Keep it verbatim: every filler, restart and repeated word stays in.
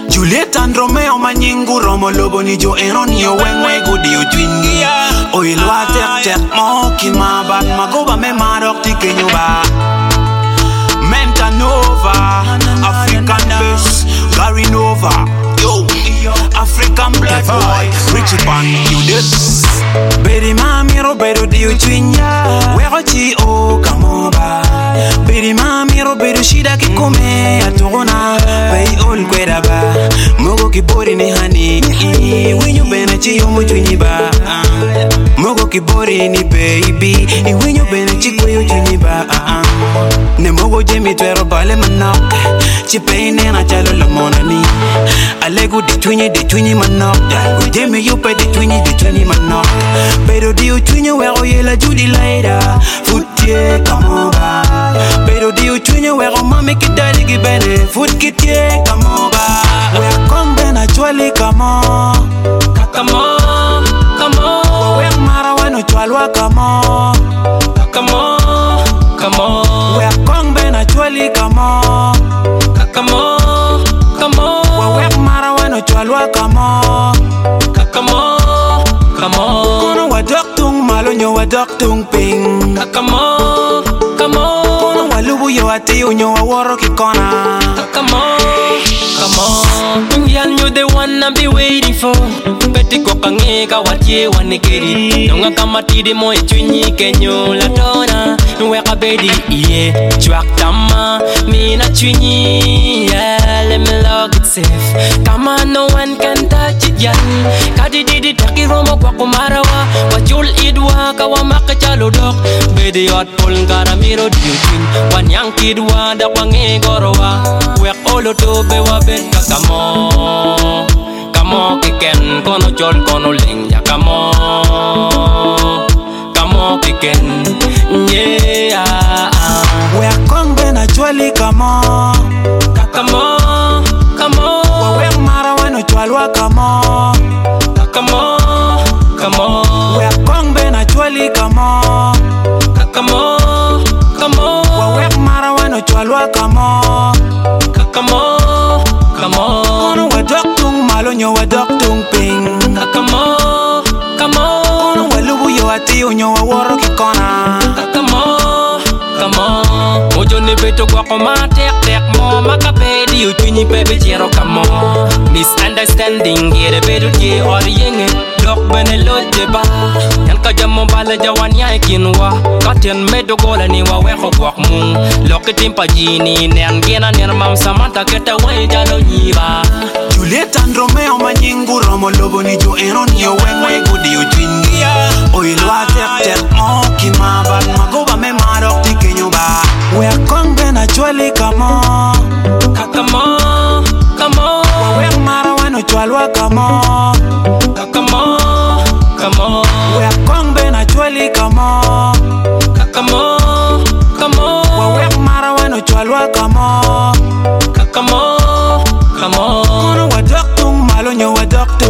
Juliet and Romeo manyingu romo lobo ni jo eroni yo wengwe gudi yo twingi. Oilwa tek tek mo kima bat magoba me marok ti kenyuba. Menta Nova, African bass, Gary Nova, yo, African black boy, Richie Pan, you this. Baby mami Roberto dio twinya, wero chi o kamoba. Baby mami Roberto shida kikume atorona, bay ol kweda ba. Mogo kibori ni hani, winyo bena chi yomo twinyiba. Mogo kibori ni baby, winyo bena chi kweyo twinyiba. Ne mogo jemi twero bale manok, chipe nena chalo la monani. Alego di twinyi di twinyi manok, jemi yupe di twinyi di twinyi manok. Pero di twinyi wero yela judi laida, futie kamoba. Pero di twinyi wero mami kidali gibene, fut kitie kamoba. We kombe na chwali kamo, kakamo, kamo. We mara wano chwalwa kamo, kakamo, kamo. We kombe na chwali kamo, kakamo, kamo. We mara wano chwalwa kamo, kakamo, kamo. Kono wadok tung malo nyo wadok tung ping, kakamo, kamo. Kono walubu yo ati unyo waworo kikona, kakamo, kamo. Girl, you the one I be waiting for. Peti ko kange ka watie wanekeri. Nonga kamati de mo etwinyi kenyo la dona. We ka bedi yeah. Chwak tama me na twinyi. Yeah, let me log it safe. Come on, no one can touch it, girl. Kadi didi taki romo kwa kumarawa. Wachul idwa kawa makachalo dok. Bedi hot pull ngara miro diutin. Wanyang kidwa da wange gorowa. We olo to be wa bet kakamo. Kamo kiken kono chol kono lingya kamo. Kamo kiken yeah. We kombe na chwali kamo, kakamo, kamo. We mara wano chwalwa kamo, kakamo, kamo. we kombe na chwali kamo, kakamo, kamo. we mara wano chwalwa kamo, kakamo, kamo. kono wadok tung malo nyo wadok tung ping, kakamo, kamo. kono walubu yo ati unyo waworo kikona, kakamo, kamo. Mojo ne beto kwa koma tek tek mo makapedi utwinyi pepe chero kamo. Misunderstanding gere beto ke ori yenge dok bene lote ba. Yan ka jamo bala jawan ya kinwa katen medo gola ni wa weko kwa mung. Lokitim pa jini nen gena nen mam samanta keta we jalo nyiba. Juliet and Romeo manyingu romo lobo ni jo eroni yo wengwe gudi yo twingi. Oilwa tek tek mo kima bat magoba me marok ti kenyuba. We kombe na chwali kamo, kakamo, kamo. we mara wano chwalwa kamo, kakamo, kamo. we kombe na chwali kamo, kakamo, kamo. we mara wano chwalwa kamo, kakamo, kamo. kono wadok tung malo nyo wadok tung